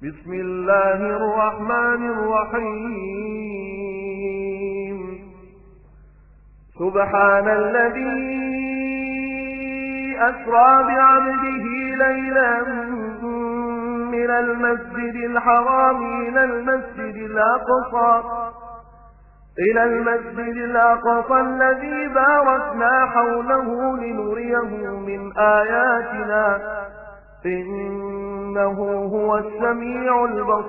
بسم الله الرحمن الرحيم سبحان الذي أسرى بعبده ليلا من المسجد الحرام إلى المسجد الأقصى الذي باركنا حوله لنريه من آياتنا إنه هو السميع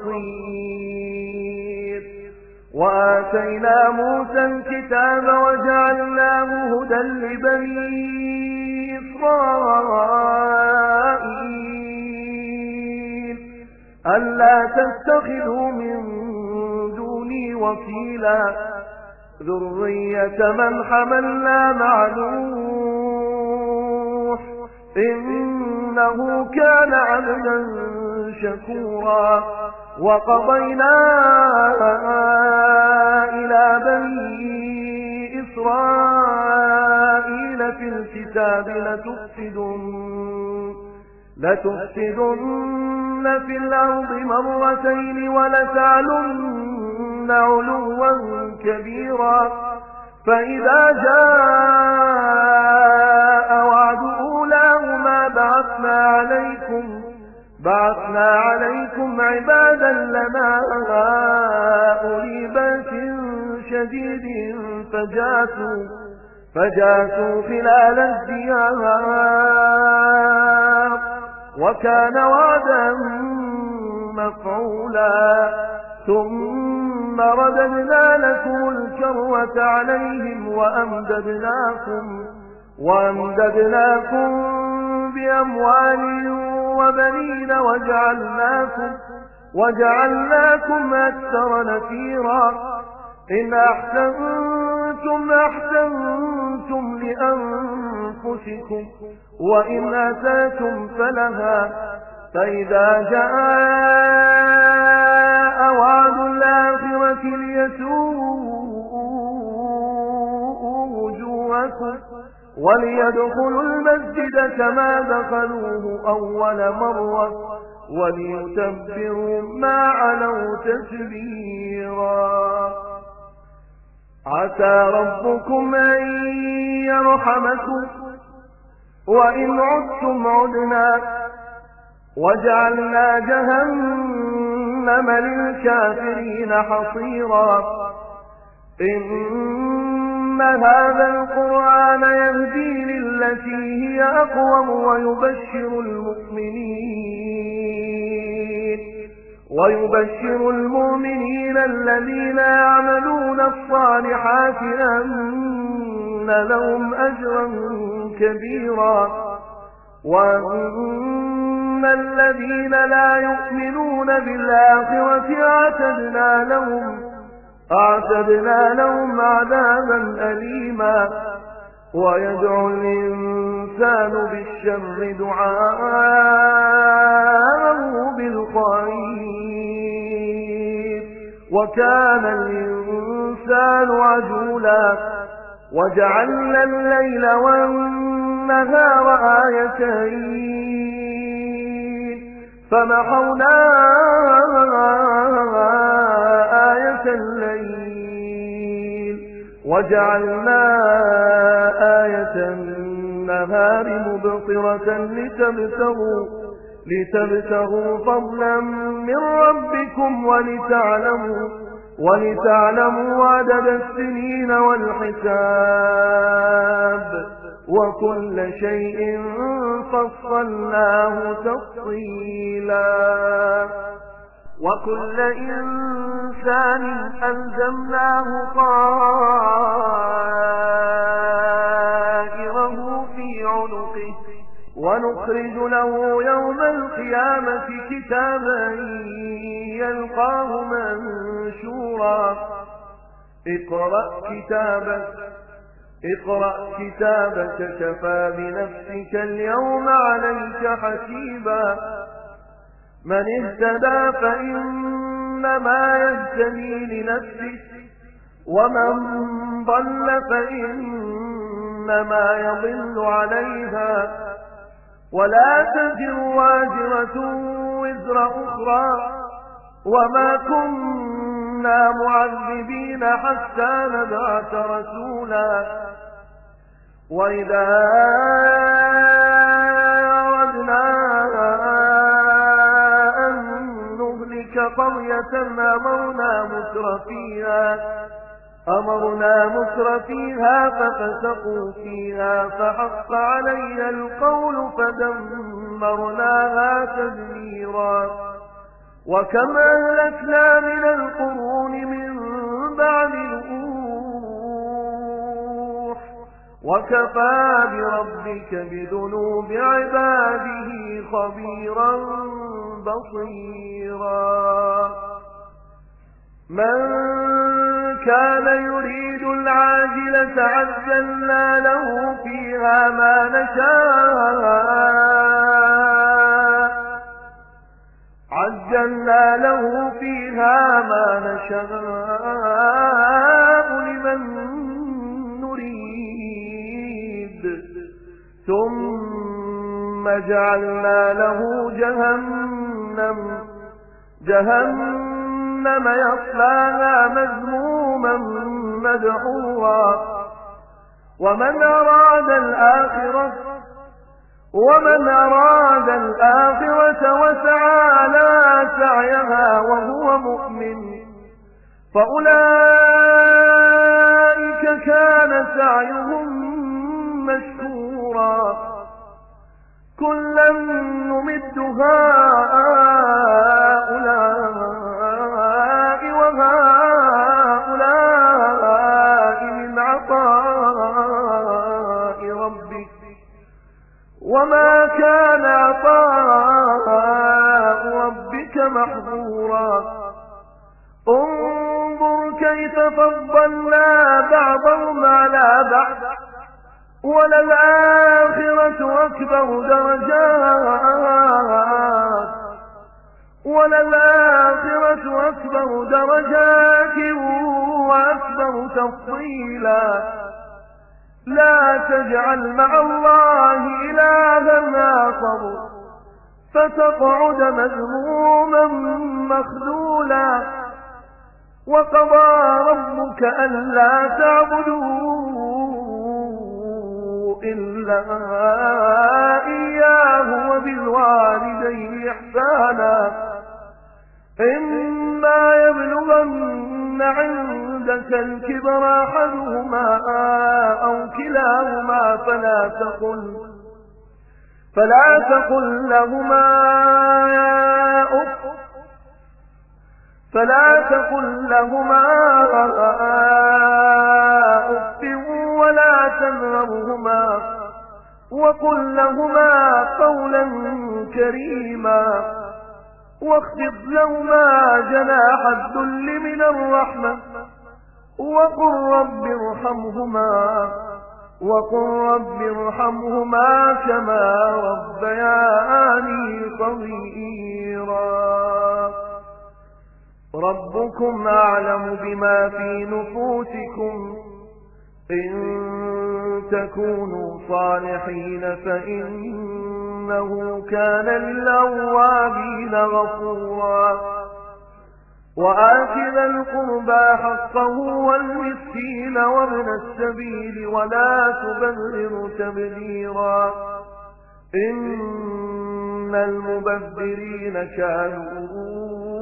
البصير وآتينا موسى الكتاب وجعلناه هدى لبني إسرائيل ألا تتخذوا من دوني وكيلا ذرية من حملنا مع نوح إنه كان عبدا شكورا وقضينا إلى بني إسرائيل في الكتاب لتفسدن في الأرض مرتين ولتعلن علوا كبيرا فإذا جاء وعد أولاهما بعثنا عليكم عبادا لنا أولي بأس شديد فجاسوا خلال الديار وكان وعدا مفعولا ثم رددنا لكم الكرة عليهم وأمددناكم بأموال وبنين وجعلناكم أكثر نفيرا إن أحسنتم لأنفسكم وإن أسأتم فلها فإذا جاء وعد الآخرة ليسوءوا وجوهكم وليدخلوا المسجد كما دخلوه أول مرة وليتبروا ما علوا تتبيرا عسى ربكم أن يرحمكم وإن عدتم عدنا وجعلنا جهنم للكافرين حصيرا إن هذا القرآن يهدي للتي هي أقوم ويبشر المؤمنين الذين يعملون الصالحات أن لهم أجرا كبيرا وأن الذين لا يؤمنون بالآخرة أعتدنا لهم عذابا أليما ويدعو الإنسان بالشر دعاءه بالخير وكان الإنسان عجولا وجعلنا الليل والنهار آيتين فمحونا آية الليل وجعلنا آية النهار مبصرة لتبتغوا فضلا من ربكم ولتعلموا عدد السنين والحساب وكل شيء فصلناه تفصيلا وكل إنسان ألزمناه طائره في عنقه ونخرج له يوم القيامة كتابا يلقاه منشورا اقرأ كتابك كفى بنفسك اليوم عليك حسيبا من اهتدى فإنما يهتدي لنفسه ومن ضل فإنما يضل عليها ولا تزر واجرة وزر أخرى وما كنا معذبين حتى نبعث رسولا وإذا أردنا أن نهلك قرية أمرنا مترفيها ففسقوا فيها فحق علينا القول فدمرناها تدميرا وكم أهلكنا من القرون من بعد نوح وكفى بربك بذنوب عباده خبيرا بصيرا من كان يريد العاجلة عجلنا له فيها ما نشاء لمن نريد ثم جعلنا له جهنم يصلاها مذموما مدحورا ومن أراد الآخرة وسعى لها سعيها وهو مؤمن فأولئك كان سعيهم مشكورا كلا نمد هؤلاء وهؤلاء من عطاء ربك وما كان عطاء ربك محظورا انظر كيف فضلنا بعضهم على بعض وللآخرة أكبر درجات وأكبر تفضيلا لا تجعل مع الله إلها آخر فتقعد مذموما مخذولا وقضى ربك ألا تعبدوا إلا إياه وبالوالدين إحسانا إما يبلغن عندك الكبر أحدهما أو كلاهما فلا تقل لهما أف ولا تنهرهما وقل لهما قولا كريما واخفض لهما جناح الذل من الرحمة وقل رب ارحمهما كما ربياني صغيرا ربكم أعلم بما في نفوسكم إن تكونوا صالحين فإنه كان للأوابين غفورا وآت ذا القربى حقه والمسكين وابن السبيل ولا تبذر تبذيرا إن المبذرين كانوا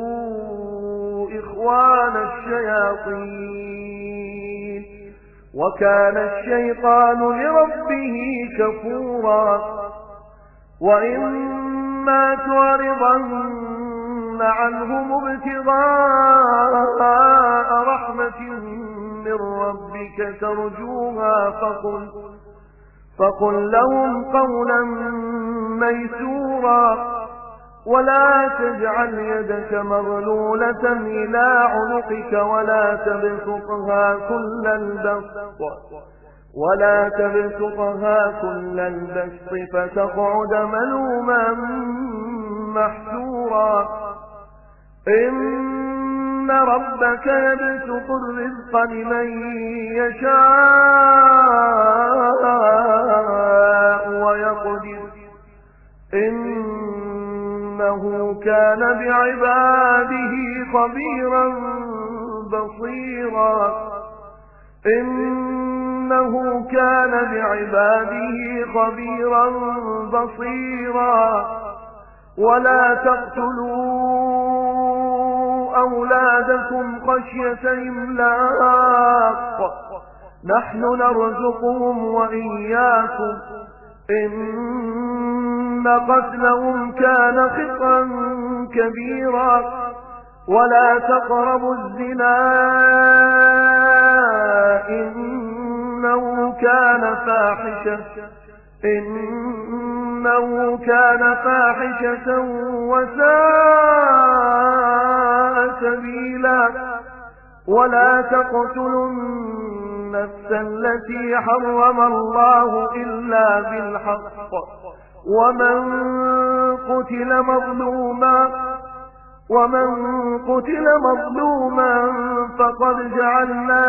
إخوان الشياطين وكان الشيطان لربه كفورا وإما تعرضن عنهم ابتغاء رحمة من ربك ترجوها فقل لهم قولا ميسورا ولا تجعل يدك مغلولة إلى عنقك ولا تبسطها كل البسط فتقعد ملوما محسورا إن ربك يبسط الرزق لمن يشاء ويقدر إن إنه كان بعباده خبيرا بصيرا إنه كان بعباده خبيرا بصيرا ولا تقتلوا أولادكم خشية إملاق نحن نرزقهم وإياكم إن قتلهم كان خطأ كبيرا ولا تقربوا الزنا إنه كان فاحشة وساء سبيلا ولا تقتلوا النفس التي حرم الله إلا بالحق ومن قتل مظلوما فقد جعلنا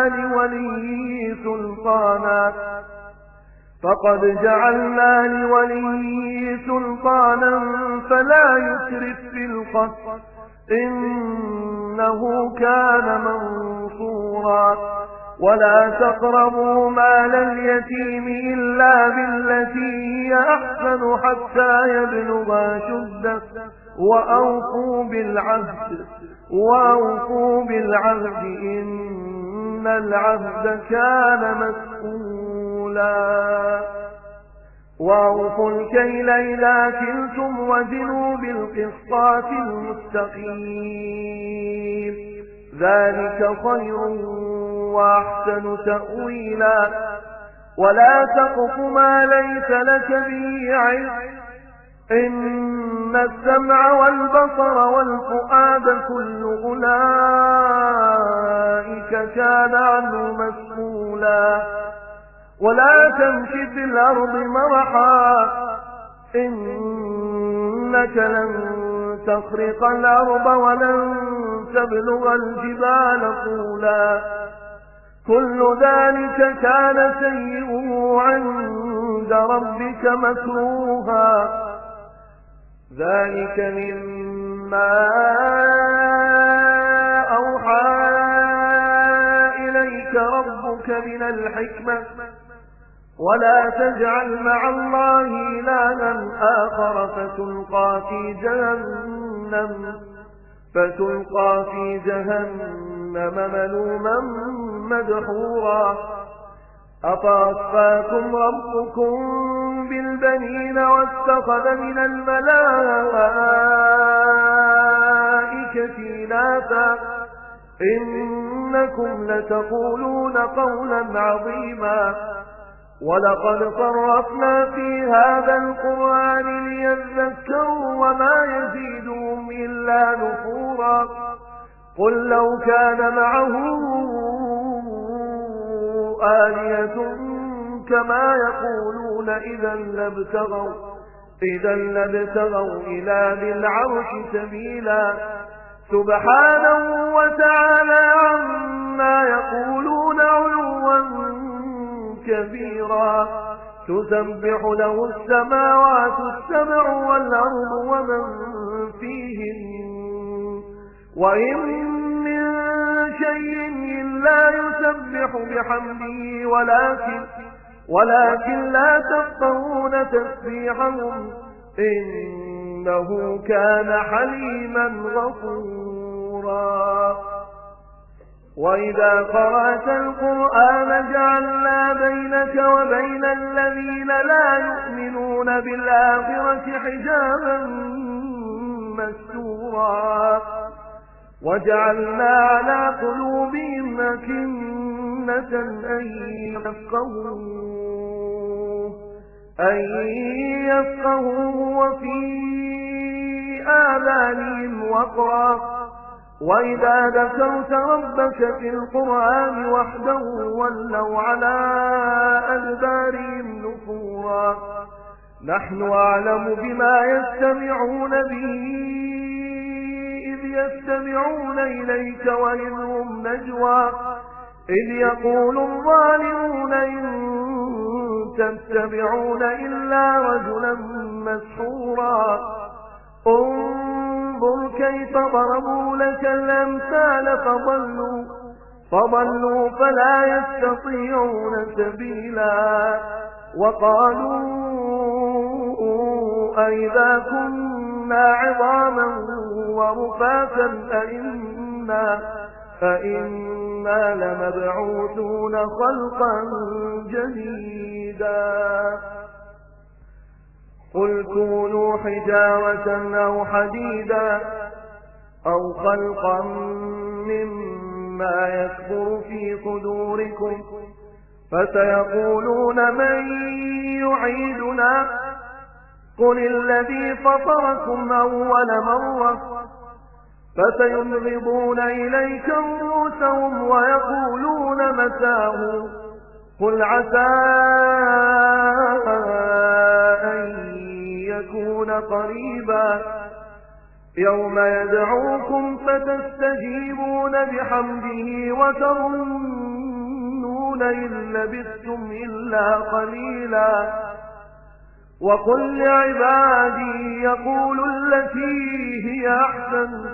لوليه سلطانا فلا يسرف في القتل إنه كان منصورا ولا تقربوا مال اليتيم إلا بالتي هي أحسن حتى يبلغ أشده وأوفوا بالعهد إن العهد كان مسؤولا وأوفوا الكيل إذا كلتم وزنوا بالقسطاس المستقيم ذلك خير وأحسن تأويلا ولا تقف ما ليس لك به علم إن السمع والبصر والفؤاد كل أولئك كان عنه مسؤولا ولا تمش في الأرض مرحا إنك لن تخرق الأرض ولن تبلغ الجبال طولا كل ذلك كان سيئه عند ربك مكروها ذلك مما أوحى إليك ربك من الحكمة ولا تجعل مع الله إلها آخر فتلقى في جهنم ملوما مدحورا أفأصفاكم ربكم بالبنين واتخذ من الملائكة إناثا إنكم لتقولون قولا عظيما ولقد صرفنا في هذا القرآن ليذكروا وما يزيدهم إلا نفورا قل لو كان معه آلية كما يقولون إذا لابتغوا إلى ذي العرش سبيلا سبحانه وتعالى عما يقولون علوا كبيرا تسبح له السماوات السبع والأرض ومن فيهن وإن من شيء إلا يسبح بحمده ولكن لا تفقهون تسبيحهم إنه كان حليما غفورا وإذا قرأت القرآن جعلنا بينك وبين الذين لا يؤمنون بالآخرة حجابا مستورا وجعلنا على قلوبهم أكنة أن يفقهوه وفي آذانهم وقرا وإذا ذكرت ربك في القرآن وحده ولوا على أدبارهم نفورا نحن أعلم بما يستمعون به إذ يستمعون إليك وإذ هم نجوى إذ يقول الظالمون إن تتبعون إلا رجلا مسحورا انظر كيف ضربوا لك الأمثال فضلوا فلا يستطيعون سبيلا وقالوا أئذا كنا عظاما ورفاتا أئنا لمبعوثون خلقا جديدا قل كونوا حجارة أو حديدا أو خلقا مما يكبر في صدوركم فسيقولون من يعيدنا قل الذي فطركم أول مرة فسينغضون إليك رؤوسهم ويقولون متاه قل عسى أن يكون قريبا يوم يدعوكم فتستجيبون بحمده وتظنون إن لبثتم إلا قليلا وقل لعبادي يقولوا التي هي أحسن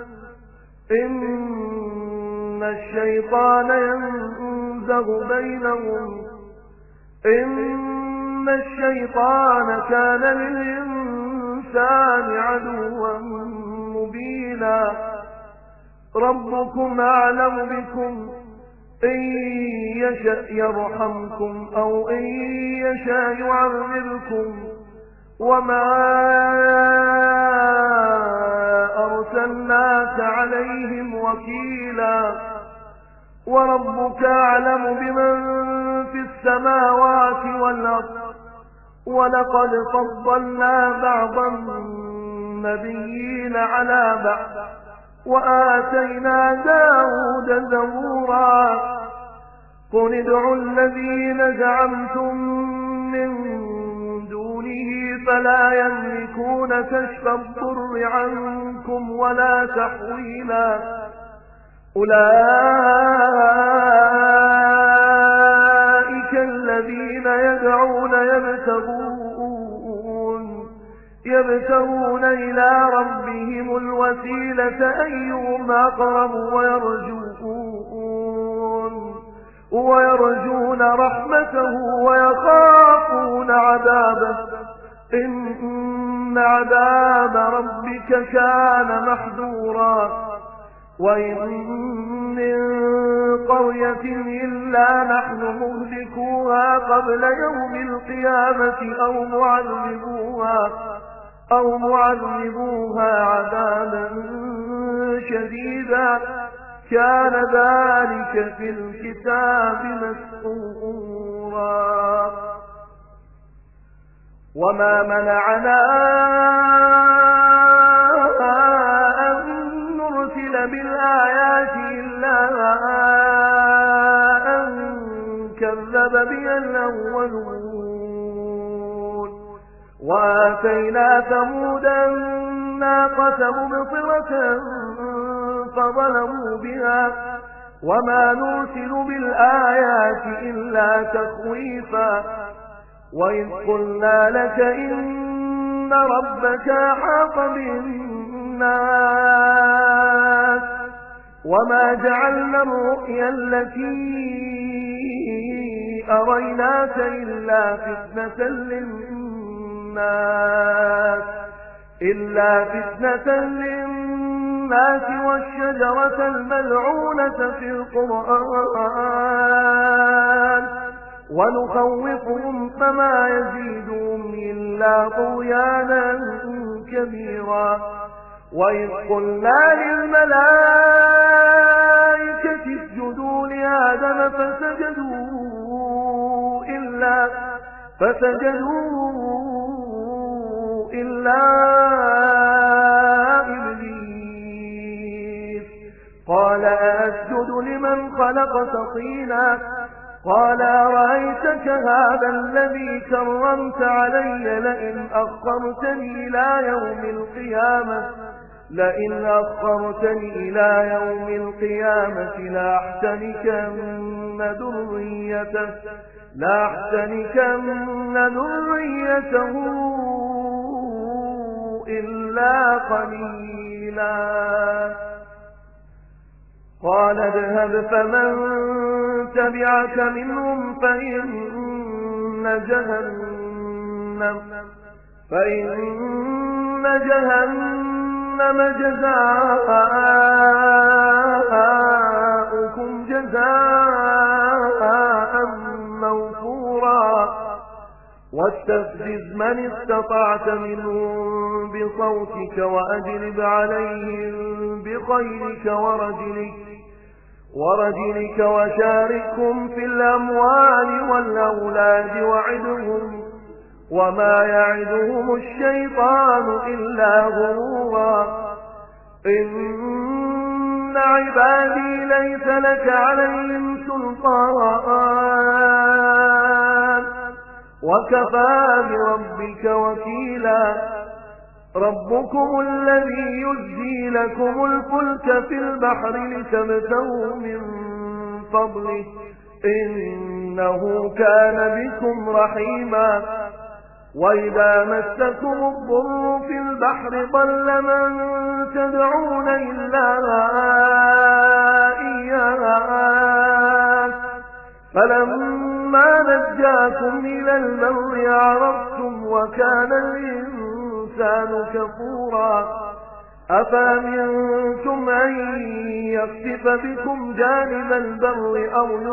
إن الشيطان ينزغ بينهم إن الشيطان كان للإنسان عدوا مبينا ربكم أعلم بكم إن يشأ يرحمكم أو إن يشاء يعذبكم وما أرسلناك عليهم وكيلا وربك أعلم بمن في السماوات والأرض ولقد فضلنا بعض النبيين على بعض وآتينا داود زبورا قل ادعوا الذين زعمتم من دونه فلا يملكون كشف الضر عنكم ولا تحويلا أولئك الذين يدعون يبتغون إلى ربهم الوسيلة أيهم أقرب ويرجون رحمته ويخافون عذابه إن عذاب ربك كان محذورا وإن من قرية إلا نحن مهلكوها قبل يوم القيامة أو معذبوها عذابا شديدا كان ذلك في الكتاب مسطورا وما منعنا أن نرسل بالآيات إلا أن كذب بها الأولون وآتينا ثمود الناقة مبصرة فظلموا بها وما نرسل بالآيات إلا تخويفا وإذ قلنا لك إن ربك أحاط بالناس وما جعلنا الرؤيا التي أريناك إلا فتنة للناس والشجرة الملعونة في القرآن ونخوفهم فما يزيدهم إلا طغيانا كبيرا وإذ قلنا للملائكة اسجدوا لآدم فسجدوا إلا إبليس قال أسجد لمن خلقت طينا قال أرأيتك هذا الذي كرمت علي لئن أخرتني إلى يوم القيامة لأحتنكن ذريته إلا إلا قليلا. قال اذهب فمن تبعك منهم فإن جهنم جزاؤكم جزاء موفورا. واستفزز من استطعت منهم بصوتك وأجلب عليهم بخيلك ورجلك وشاركهم في الأموال والأولاد وعدهم وما يعدهم الشيطان إلا غرورا. إن عبادي ليس لك عليهم سلطان وكفى بربك وكيلا. ربكم الذي يجزي لكم الفلك في البحر لتبتغوا من فضله إنه كان بكم رحيما. وإذا مسكم الضر في البحر ضل من تدعون إلا إياه فلما نجاكم إلى البر عرفتم وكان الإنسان كفورا. أفأمنتم أن يخسف بكم جانب البر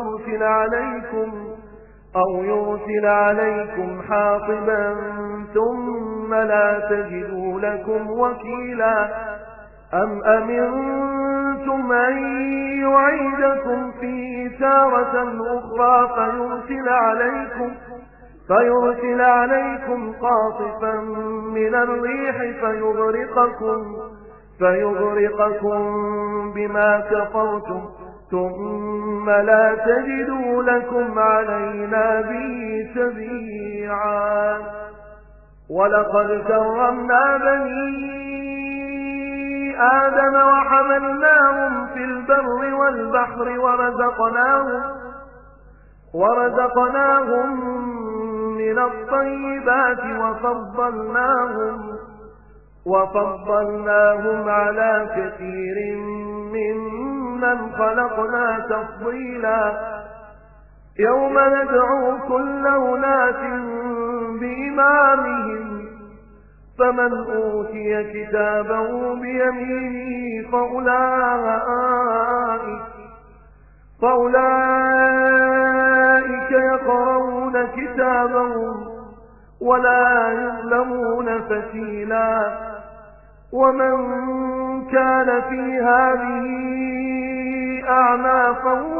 أو يرسل عليكم حاصبا ثم لا تجدوا لكم وكيلا. أم أمنتم أن يعيدكم فيه تارة أخرى فيرسل عليكم قاصفا من الريح فيغرقكم بما كفرتم ثم لا تجدوا لكم علينا به تبيعا. ولقد كرمنا بني آدم وحملناهم في البر والبحر ورزقناهم من الطيبات وفضلناهم على كثير ممن خلقنا تفضيلا. يوم ندعو كل أناس بإمامهم فمن أوتي كتابه بيمينه فأولئك يقرؤون كتابهم ولا يظلمون فتيلا. ومن كان في هذه أعمى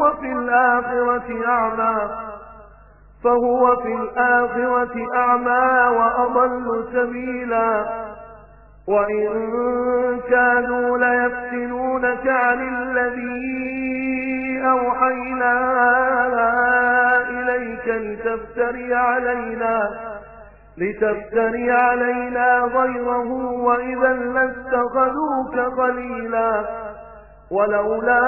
فهو في الآخرة أعمى وأضل سبيلا. وإن كانوا ليفتنونك عن الذي أوحينا إليك لتفتري علينا غيره وإذا لاتخذوك خليلا. ولولا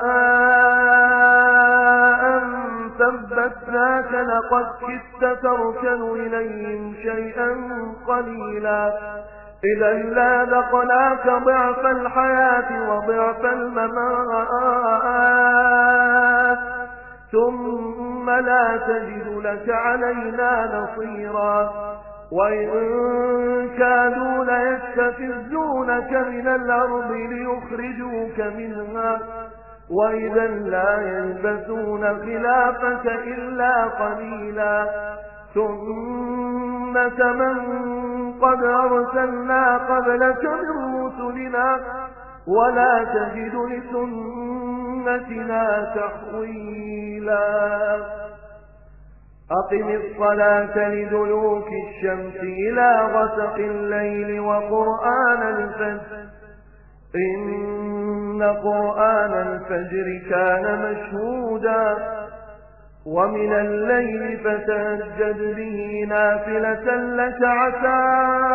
أن ثبتناك لقد كدت تركن إليهم شيئا قليلا. إذا لاذقناك ضعف الحياة وضعف الممات ثم لا تجد لك علينا نصيرا. وإن كانوا ليستفزونك من الأرض ليخرجوك منها وإذا لا يلبثون خلافك إلا قليلا. سنة من قد أرسلنا قبلك من رسلنا ولا تجد لسنتنا تحويلا. أقم الصلاة لدلوك الشمس إلى غسق الليل وقرآن الفجر إن قرآن الفجر كان مشهودا. ومن الليل فتهجد به نافلة لك عسى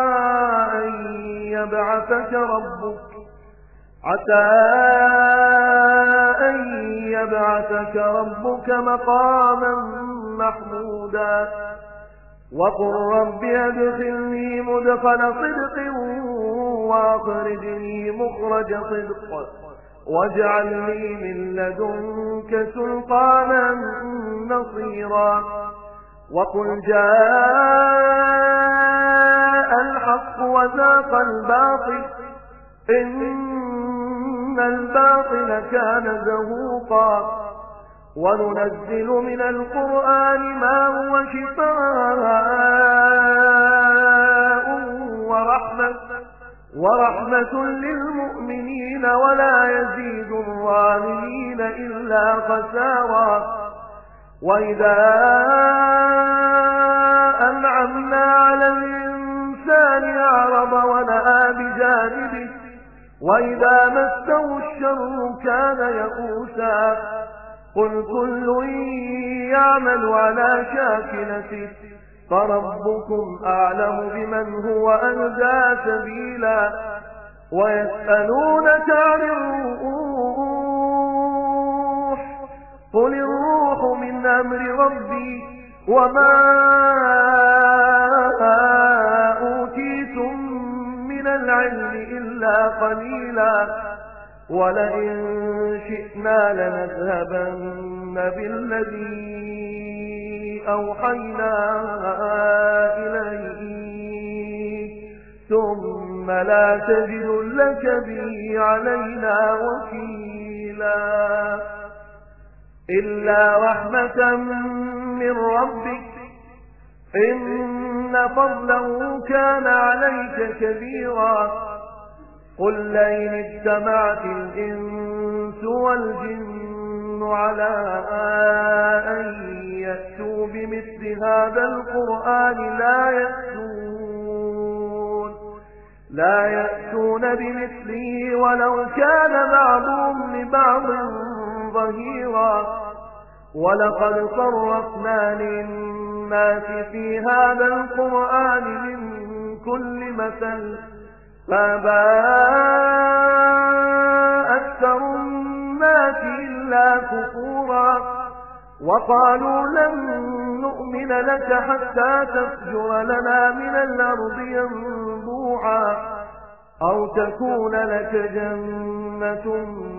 أن يبعثك ربك مقاما محمودا. وقل رب أدخلني مدخل صدق وأخرجني مخرج صدق واجعل لي من لدنك سلطانا نصيرا وقل جاء الحق وزاق الباطل إن الباطل كان زهوقا وننزل من القرآن ما هو شفاء ورحمة للمؤمنين ولا يزيد الظالمين إلا خسارا وإذا أنعمنا على الإنسان أعرض ونأى بجانبه وإذا مسه الشر كان يئوسا قل كل يعمل على شاكلته فربكم أعلم بمن هو أهدى سبيلا ويسألونك عن الروح قل الروح من أمر ربي وما أوتيتم من العلم إلا قليلا ولئن شئنا لنذهبن بالذي أوحينا إليك ثم لا تجد لك به علينا وكيلا إلا رحمة من ربك إن فضله كان عليك كبيرا قل لئن اجتمعت الإنس والجن على أن يأتوا بمثل هذا القرآن لا يأتون بمثله ولو كان بعضهم لبعض ظهيرا ولقد صرفنا للناس في هذا القرآن من كل مثل فأبى أكثر الناس إلا كفورا وقالوا لن نؤمن لك حتى تفجر لنا من الأرض ينبوعا أو تكون لك جنة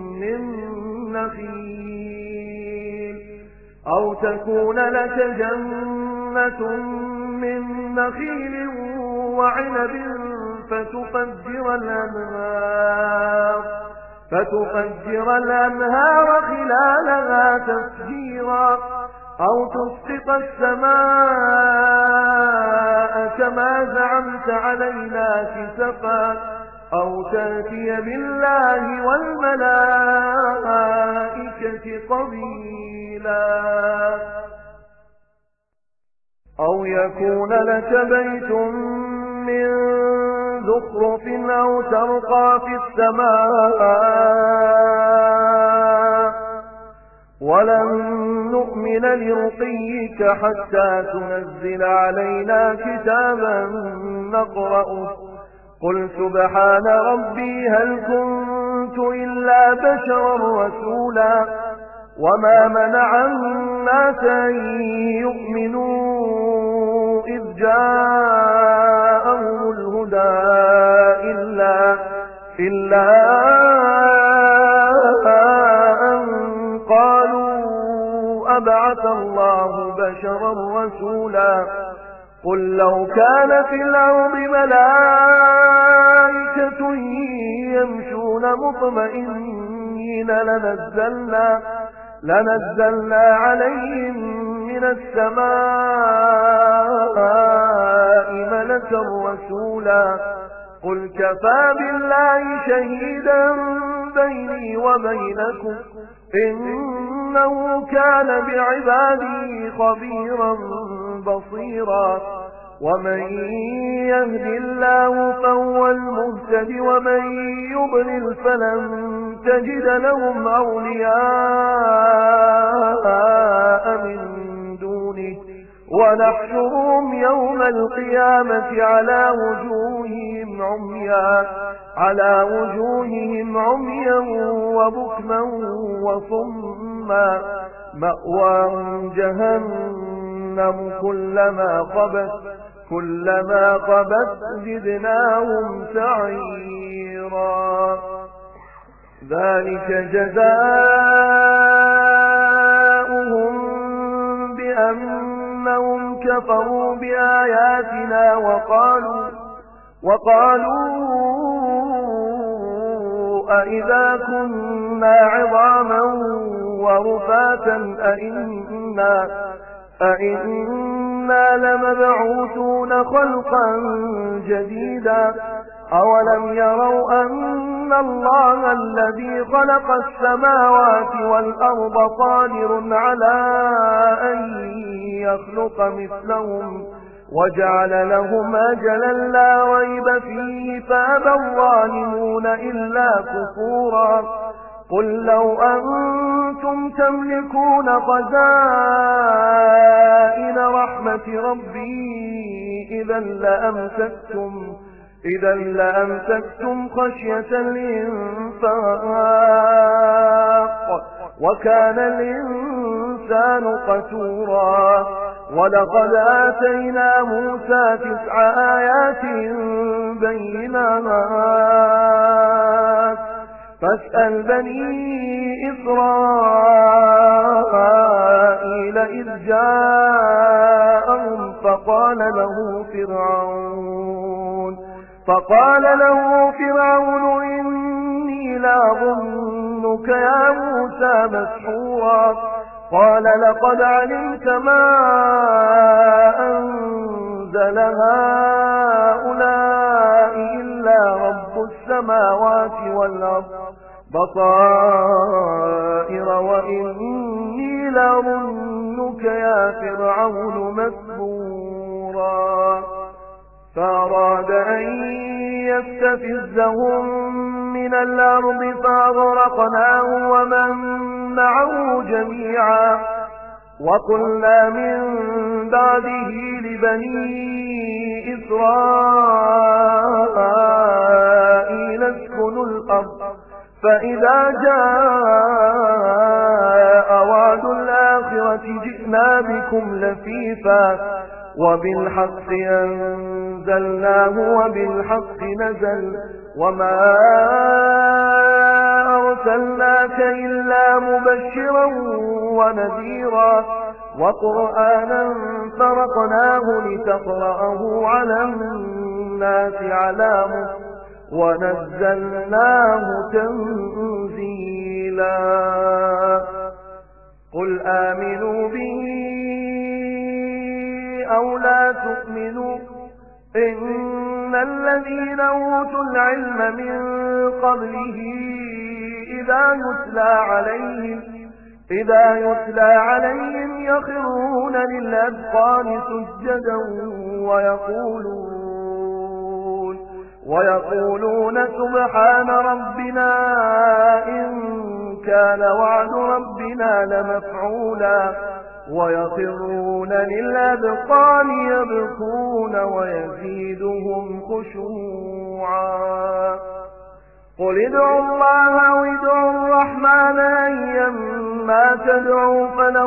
من نخيل وعنب فتفجر الأنهار خلالها تفجيرا أو تسقط السماء كما زعمت علينا كسفا أو تأتي بالله والملائكة قبيلا أو يكون لك بيت من زخرف أو ترقى في السماء ولن نؤمن لرقيك حتى تنزل علينا كتابا نقرأه قل سبحان ربي هل كنت إلا بشرا رسولا وما منع الناس أن يؤمنوا إذ جاءهم الهدى إلا أن قالوا أبعث الله بشرا رسولا قل لو كان في الأرض ملائكة يمشون مطمئنين لنزلنا عليهم من السماء ملكا رسولا قل كفى بالله شهيدا بيني وبينكم إنه كان بعباده خبيرا بصيرا ومن يهد الله فهو المهتد ومن يضلل فلن تجد لهم أولياء من دونه ونحشرهم يوم القيامة على وجوههم عميا وبكما وصما مأواهم جهنم كلما كلما خبت زدناهم سعيرا ذلك جزاؤهم بأنهم كفروا بآياتنا وقالوا أئذا كنا عظاما ورفاتا أئنا لمبعوثون خلقا جديدا أولم يروا أن الله الذي خلق السماوات والأرض قادر على أن يخلق مثلهم وجعل لهم أجلا لا ريب فيه فأبى الظالمون إلا كفورا قل لو أنتم تملكون خزائن رحمة ربي إذا لأمسكتم خشية الإنفاق وكان الإنسان قتورا ولقد آتينا موسى 9 آيات بينات فاسأل بني إسرائيل إذ جاءهم فقال له فرعون إني لأظنك يا موسى مسحورا قال لقد علمت ما أنزل هؤلاء إلا رب السماوات والأرض بصائر وإني لأظنك يا فرعون مسحورا فأراد أن يستفزهم من الأرض فأغرقناه ومن معه جميعا وقلنا من بعده لبني إسرائيل اسكنوا الأرض فإذا جاء وعد الآخرة جئنا بكم لفيفا وبالحق أنزلناه وبالحق نزل وما أرسلناك إلا مبشرا ونذيرا وقرآنا فرقناه لتقرأه على الناس على مكث ونزلناه تنزيلا قل آمنوا به أو لا تؤمنوا إن الذين أوتوا العلم من قبله إذا يتلى عليهم يخرون للأذقان سجدا ويقولون سبحان ربنا إن كان وعد ربنا لمفعولا ويخرون للأذقان يبكون ويزيدهم خشوعا قل ادعوا الله وادعوا الرحمن أيما تدعوا فله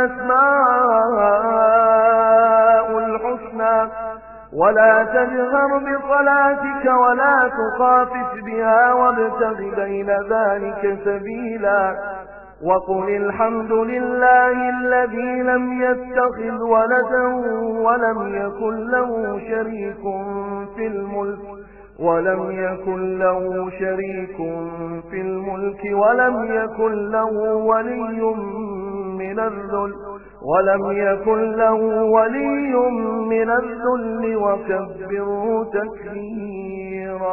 الأسماء الحسنى ولا تجهر بصلاتك ولا تخافت بها وابتغ بين ذلك سبيلا وقل الحمد لله الذي لم يتخذ ولدا ولم يكن له شريك في الملك ولم يكن له ولي من الذل وكبره تكبيرا